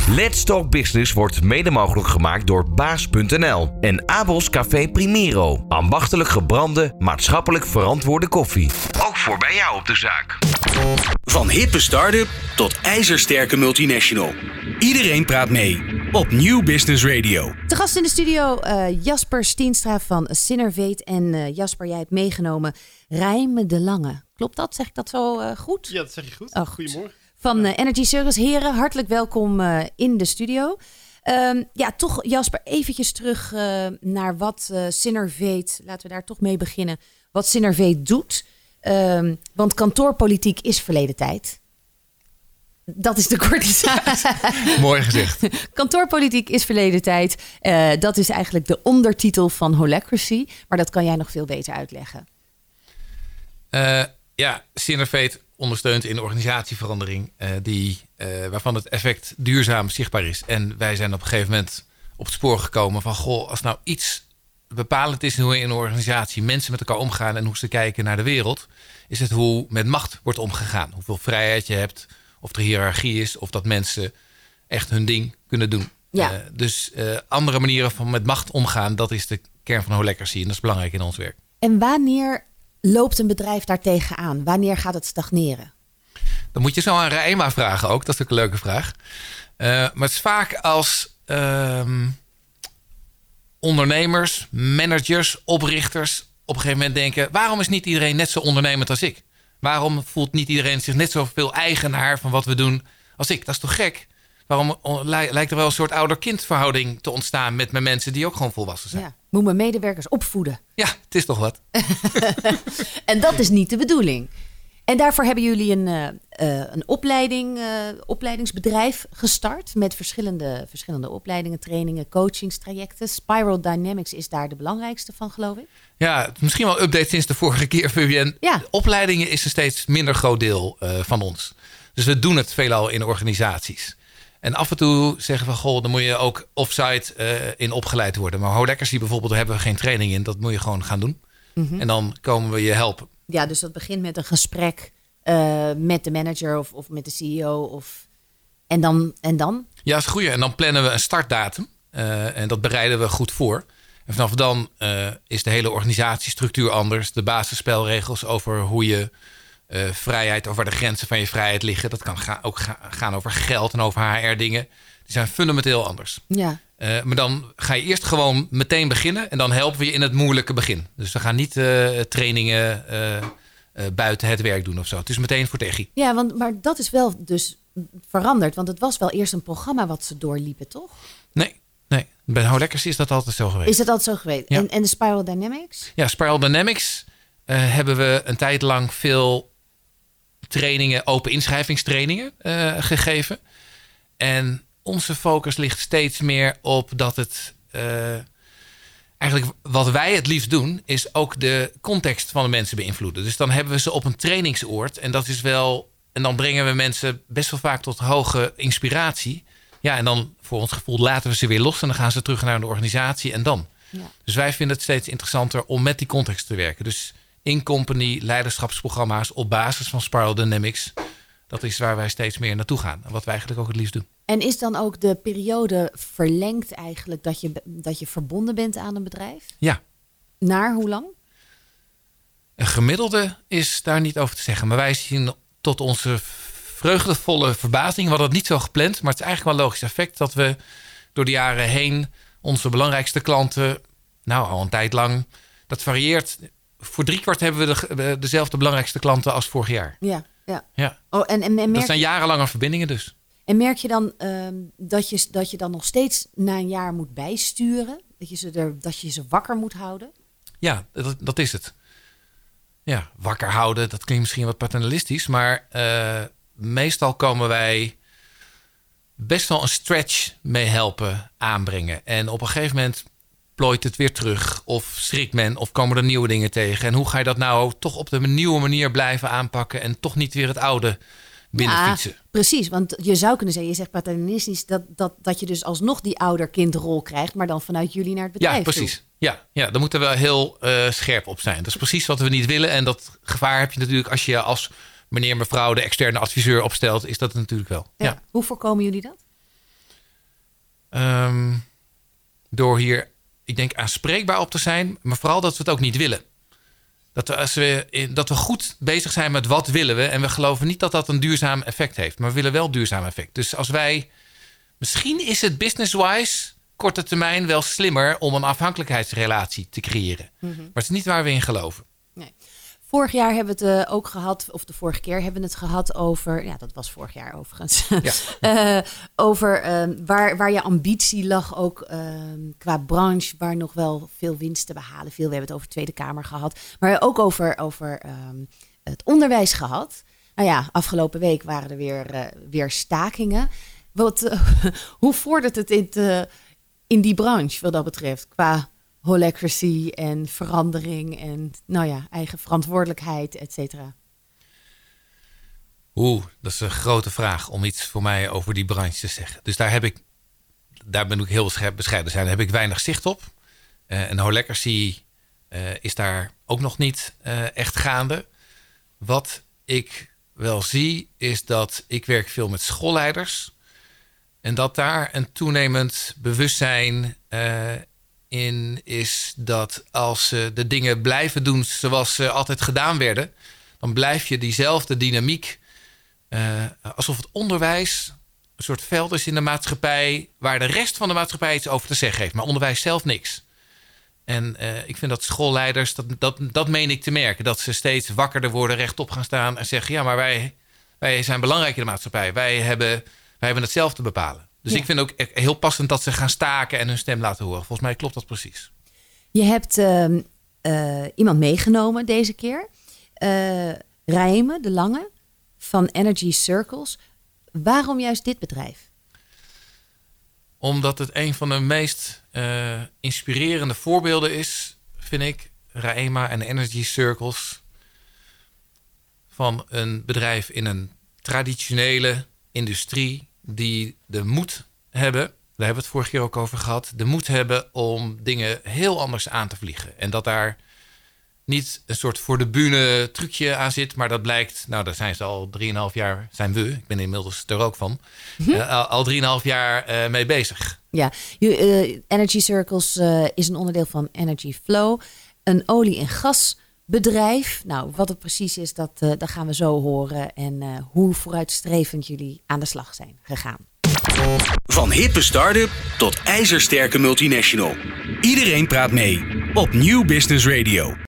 Let's Talk Business wordt mede mogelijk gemaakt door Baas.nl en Abels Café Primero. Ambachtelijk gebrande, maatschappelijk verantwoorde koffie. Ook voor bij jou op de zaak. Van hippe start-up tot ijzersterke multinational. Iedereen praat mee op Nieuw Business Radio. Te gast in de studio Jasper Stienstra van Synervate. En Jasper, jij hebt meegenomen Rijme de Lange. Klopt dat? Zeg ik dat zo goed? Ja, dat zeg je goed. Oh, goed. Goedemorgen. Van Energy Service. Heren, hartelijk welkom in de studio. Toch Jasper, eventjes terug naar wat Synervate, laten we daar toch mee beginnen, wat Synervate doet. Want kantoorpolitiek is verleden tijd. Dat is de korte samenvatting. Mooi gezegd. Kantoorpolitiek is verleden tijd. Dat is eigenlijk de ondertitel van Holacracy. Maar dat kan jij nog veel beter uitleggen. Synervate ondersteunt in organisatieverandering waarvan het effect duurzaam zichtbaar is. En wij zijn op een gegeven moment op het spoor gekomen van als nou iets bepalend is hoe in een organisatie mensen met elkaar omgaan en hoe ze kijken naar de wereld, is het hoe met macht wordt omgegaan. Hoeveel vrijheid je hebt, of er hiërarchie is, of dat mensen echt hun ding kunnen doen. Ja. Andere manieren van met macht omgaan, dat is de kern van Holacracy en dat is belangrijk in ons werk. En wanneer loopt een bedrijf daar tegenaan? Wanneer gaat het stagneren? Dan moet je zo aan Rijma vragen ook. Dat is ook een leuke vraag. Maar het is vaak als ondernemers, managers, oprichters op een gegeven moment denken, waarom is niet iedereen net zo ondernemend als ik? Waarom voelt niet iedereen zich net zoveel eigenaar van wat we doen als ik? Dat is toch gek? Waarom lijkt er wel een soort ouder-kind verhouding te ontstaan met mijn mensen die ook gewoon volwassen zijn? Ja. Moet mijn medewerkers opvoeden. Ja, het is toch wat. En dat is niet de bedoeling. En daarvoor hebben jullie een opleidingsbedrijf gestart met verschillende opleidingen, trainingen, coachingstrajecten. Spiral Dynamics is daar de belangrijkste van, geloof ik. Ja, misschien wel een update sinds de vorige keer, Vivienne. Ja. Opleidingen is een steeds minder groot deel van ons. Dus we doen het veelal in organisaties. En af en toe zeggen we, dan moet je ook offsite in opgeleid worden. Maar Holacracy bijvoorbeeld, daar hebben we geen training in. Dat moet je gewoon gaan doen. Mm-hmm. En dan komen we je helpen. Ja, dus dat begint met een gesprek met de manager of met de CEO. En dan? Ja, dat is goed. En dan plannen we een startdatum. En dat bereiden we goed voor. En vanaf dan is de hele organisatiestructuur anders. De basisspelregels over hoe je vrijheid, over de grenzen van je vrijheid liggen. Dat kan ook gaan over geld en over HR-dingen. Die zijn fundamenteel anders. Ja. Maar dan ga je eerst gewoon meteen beginnen. En dan helpen we je in het moeilijke begin. Dus we gaan niet trainingen buiten het werk doen of zo. Het is meteen voor techie. Ja, maar dat is wel dus veranderd. Want het was wel eerst een programma wat ze doorliepen, toch? Nee. Bij Holacracy is dat altijd zo geweest. Is dat altijd zo geweest? Ja. En de Spiral Dynamics? Ja, Spiral Dynamics hebben we een tijd lang veel trainingen, open inschrijvingstrainingen gegeven. En onze focus ligt steeds meer op dat het eigenlijk wat wij het liefst doen, is ook de context van de mensen beïnvloeden. Dus dan hebben we ze op een trainingsoord. En dat is wel. En dan brengen we mensen best wel vaak tot hoge inspiratie. Ja, en dan voor ons gevoel laten we ze weer los. En dan gaan ze terug naar de organisatie en dan. Ja. Dus wij vinden het steeds interessanter om met die context te werken. Dus in-company leiderschapsprogramma's op basis van Spiral Dynamics. Dat is waar wij steeds meer naartoe gaan. En wat wij eigenlijk ook het liefst doen. En is dan ook de periode verlengd eigenlijk dat je verbonden bent aan een bedrijf? Ja. Naar hoe lang? Een gemiddelde is daar niet over te zeggen. Maar wij zien tot onze vreugdevolle verbazing. We hadden het niet zo gepland. Maar het is eigenlijk wel een logisch effect dat we door de jaren heen onze belangrijkste klanten, al een tijd lang, dat varieert. Voor 3/4 hebben we dezelfde belangrijkste klanten als vorig jaar. Ja. Oh, en dat zijn jarenlange verbindingen dus. En merk je dan dat je dan nog steeds na een jaar moet bijsturen? Dat je ze wakker moet houden? Ja, dat is het. Ja, wakker houden, dat klinkt misschien wat paternalistisch. Maar meestal komen wij best wel een stretch mee helpen aanbrengen. En op een gegeven moment plooit het weer terug. Of schrikt men, of komen er nieuwe dingen tegen. En hoe ga je dat nou toch op de nieuwe manier blijven aanpakken en toch niet weer het oude binnenfietsen? Ja, precies, want je zou kunnen zeggen, je zegt paternalistisch, dat je dus alsnog die ouder-kindrol krijgt, maar dan vanuit jullie naar het bedrijf. Ja, precies. Toe. Ja, daar moeten we heel scherp op zijn. Dat is precies wat we niet willen. En dat gevaar heb je natuurlijk als je als meneer, mevrouw de externe adviseur opstelt, is dat natuurlijk wel. Ja. Hoe voorkomen jullie dat? Door hier, ik denk, aanspreekbaar op te zijn. Maar vooral dat we het ook niet willen. Dat we goed bezig zijn met wat willen we. En we geloven niet dat dat een duurzaam effect heeft. Maar we willen wel duurzaam effect. Dus als wij... Misschien is het business-wise korte termijn wel slimmer om een afhankelijkheidsrelatie te creëren. Maar het is niet waar we in geloven. Nee. Vorig jaar hebben we het ook gehad, of de vorige keer hebben we het gehad over... Ja, dat was vorig jaar overigens. Ja. Over waar je ambitie lag ook qua branche, waar nog wel veel winst te behalen. We hebben het over Tweede Kamer gehad. Maar ook over het onderwijs gehad. Nou ja, afgelopen week waren er weer stakingen. Hoe vordert het in die branche wat dat betreft? Qua holacracy en verandering en eigen verantwoordelijkheid, et cetera. Dat is een grote vraag om iets voor mij over die branche te zeggen. Dus daar ben ik heel bescheiden zijn. Daar heb ik weinig zicht op. En holacracy is daar ook nog niet echt gaande. Wat ik wel zie is dat ik werk veel met schoolleiders. En dat daar een toenemend bewustzijn in is dat als ze de dingen blijven doen zoals ze altijd gedaan werden, dan blijf je diezelfde dynamiek. Alsof het onderwijs een soort veld is in de maatschappij waar de rest van de maatschappij iets over te zeggen heeft, maar onderwijs zelf niks. En ik vind dat schoolleiders, dat meen ik te merken, dat ze steeds wakkerder worden, rechtop gaan staan en zeggen, ja, maar wij zijn belangrijk in de maatschappij. Wij hebben het zelf te bepalen. Dus ik vind ook heel passend dat ze gaan staken en hun stem laten horen. Volgens mij klopt dat precies. Je hebt iemand meegenomen deze keer. Raime de Lange van Energy Circles. Waarom juist dit bedrijf? Omdat het een van de meest inspirerende voorbeelden is, vind ik, Raima en Energy Circles, van een bedrijf in een traditionele industrie die de moed hebben, daar hebben we het vorige keer ook over gehad, de moed hebben om dingen heel anders aan te vliegen. En dat daar niet een soort voor de bühne trucje aan zit, maar dat blijkt, daar zijn ze al 3,5 jaar, ik ben inmiddels er ook van, al 3,5 jaar mee bezig. Ja, Energy Circles is een onderdeel van Energy Flow, een olie- en gasbedrijf. Nou, wat het precies is, dat gaan we zo horen. En hoe vooruitstrevend jullie aan de slag zijn gegaan. Van hippe start-up tot ijzersterke multinational. Iedereen praat mee op Nieuw Business Radio.